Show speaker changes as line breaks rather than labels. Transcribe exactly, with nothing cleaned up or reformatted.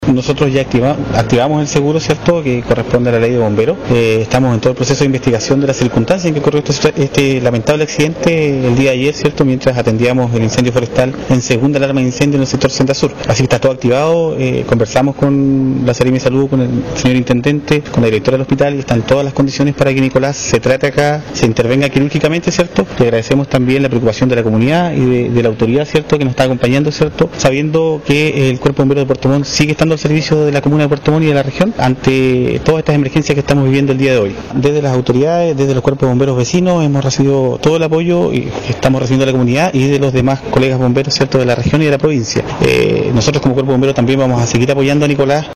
Nosotros ya activa, activamos el seguro, ¿cierto?, que corresponde a la ley de bomberos. Eh, estamos en todo el proceso de investigación de las circunstancias en que ocurrió este, este lamentable accidente el día de ayer, ¿cierto?, mientras atendíamos el incendio forestal en segunda alarma de incendio en el sector Senda Sur. Así que está todo activado, eh, conversamos con la Seremi de Salud, con el señor intendente, con la directora del hospital, y están todas las condiciones para que Nicolás se trate acá, se intervenga quirúrgicamente, ¿cierto? Le agradecemos también la preocupación de la comunidad y de, de la autoridad, ¿cierto?, que nos está acompañando, ¿cierto?, sabiendo que el Cuerpo de Bomberos de Puerto Montt sigue estando al servicio de la comuna de Puerto Montt y de la región ante todas estas emergencias que estamos viviendo el día de hoy. Desde las autoridades, desde los cuerpos de bomberos vecinos, hemos recibido todo el apoyo y estamos recibiendo de la comunidad y de los demás colegas bomberos, ¿cierto?, de la región y de la provincia. Eh, nosotros como Cuerpo de Bomberos también vamos a seguir apoyando a Nicolás.